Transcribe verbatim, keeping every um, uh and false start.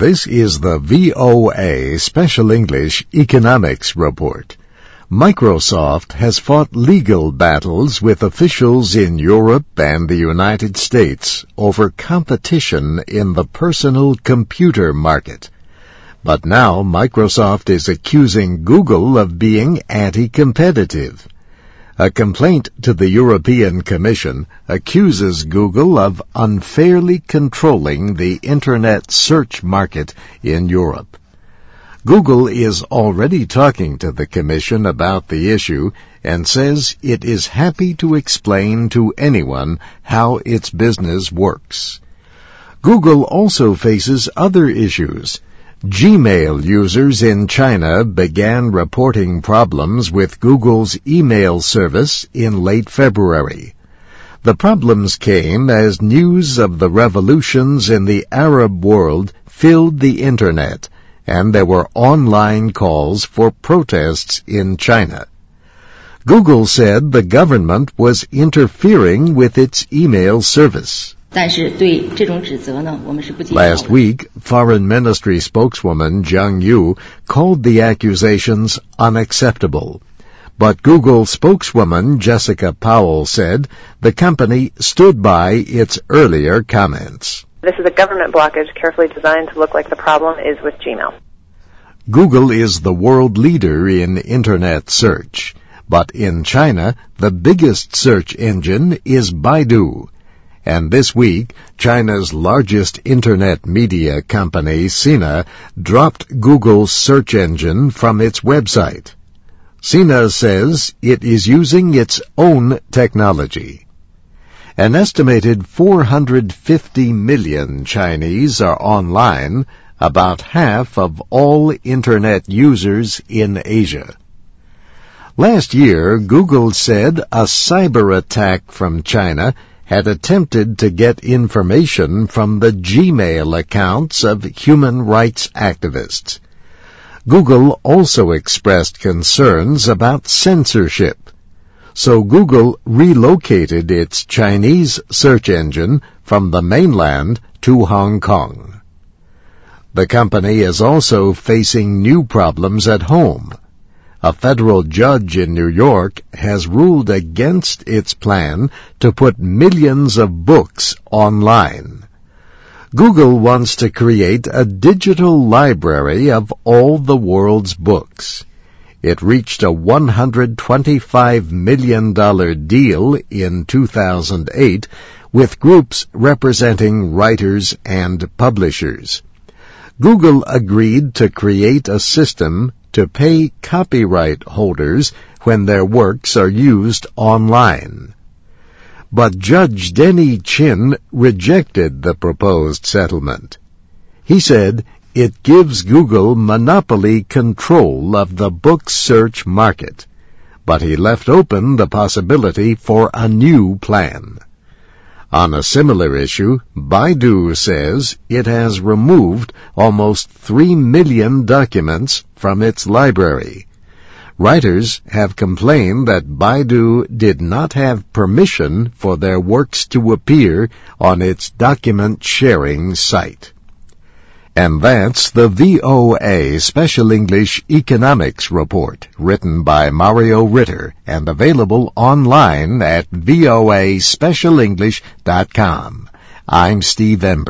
This is the V O A Special English Economics Report. Microsoft has fought legal battles with officials in Europe and the United States over competition in the personal computer market. But now Microsoft is accusing Google of being anti-competitive. A complaint to the European Commission accuses Google of unfairly controlling the Internet search market in Europe. Google is already talking to the Commission about the issue and says it is happy to explain to anyone how its business works. Google also faces other issues. Gmail users in China began reporting problems with Google's email service in late February. The problems came as news of the revolutions in the Arab world filled the Internet, and there were online calls for protests in China. Google said the government was interfering with its email service. Last week, Foreign Ministry spokeswoman Zhang Yu called the accusations unacceptable. But Google spokeswoman Jessica Powell said the company stood by its earlier comments. This is a government blockage carefully designed to look like the problem is with Gmail. Google is the world leader in Internet search. But in China, the biggest search engine is Baidu. And this week, China's largest Internet media company, Sina, dropped Google's search engine from its website. Sina says it is using its own technology. An estimated four hundred fifty million Chinese are online, about half of all Internet users in Asia. Last year, Google said a cyber attack from China had attempted to get information from the Gmail accounts of human rights activists. Google also expressed concerns about censorship. So Google relocated its Chinese search engine from the mainland to Hong Kong. The company is also facing new problems at home. A federal judge in New York has ruled against its plan to put millions of books online. Google wants to create a digital library of all the world's books. It reached a one hundred twenty-five million dollars deal in two thousand eight with groups representing writers and publishers. Google agreed to create a system to pay copyright holders when their works are used online. But Judge Denny Chin rejected the proposed settlement. He said it gives Google monopoly control of the book search market, but he left open the possibility for a new plan. On a similar issue, Baidu says it has removed almost three million documents from its library. Writers have complained that Baidu did not have permission for their works to appear on its document-sharing site. And that's the V O A Special English Economics Report, written by Mario Ritter and available online at voa special english dot com. I'm Steve Ember.